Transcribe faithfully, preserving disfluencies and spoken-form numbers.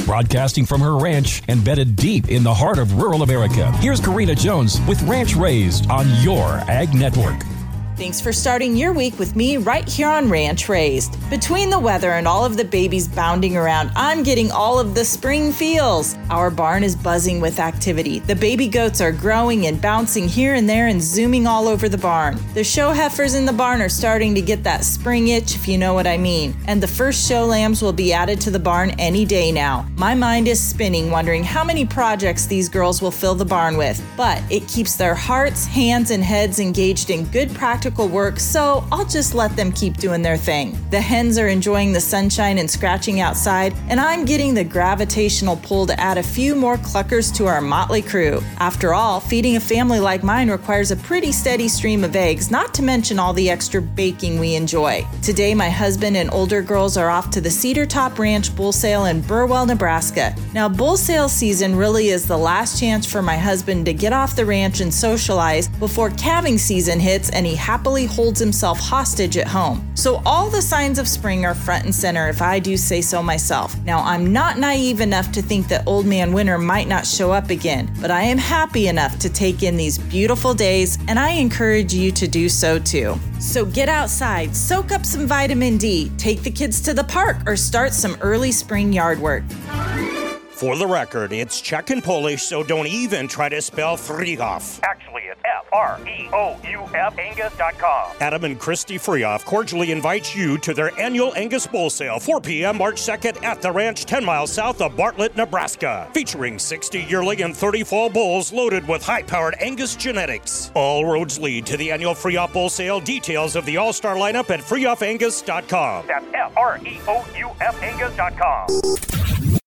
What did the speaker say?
Broadcasting from her ranch embedded deep in the heart of rural America, here's Karina Jones with Ranch Raised on your Ag Network. Thanks for starting your week with me right here on Ranch Raised. Between the weather and all of the babies bounding around, I'm getting all of the spring feels. Our barn is buzzing with activity. The baby goats are growing and bouncing here and there and zooming all over the barn. The show heifers in the barn are starting to get that spring itch, if you know what I mean. And the first show lambs will be added to the barn any day now. My mind is spinning, wondering how many projects these girls will fill the barn with. But it keeps their hearts, hands, and heads engaged in good practical work, so I'll just let them keep doing their thing. The hens are enjoying the sunshine and scratching outside, and I'm getting the gravitational pull to add a few more cluckers to our motley crew. After all, feeding a family like mine requires a pretty steady stream of eggs, not to mention all the extra baking we enjoy. Today, my husband and older girls are off to the Cedar Top Ranch Bull Sale in Burwell, Nebraska. Now, bull sale season really is the last chance for my husband to get off the ranch and socialize before calving season hits and he happily holds himself hostage at home. So all the signs of spring are front and center, if I do say so myself. Now, I'm not naive enough to think that Old Man Winter might not show up again, but I am happy enough to take in these beautiful days, and I encourage you to do so too. So get outside, soak up some vitamin D, take the kids to the park, or start some early spring yard work. For the record, it's Czech and Polish, so don't even try to spell Frioff. Actually, it's F R E O U F Angus dot com. Adam and Christy Frioff cordially invite you to their annual Angus Bull Sale, four p.m. March second at the ranch ten miles south of Bartlett, Nebraska. Featuring sixty yearling and thirty fall bulls loaded with high-powered Angus genetics. All roads lead to the annual Frioff Bull Sale. Details of the all-star lineup at Frioff Angus dot com. That's F R E O U F Angus dot com.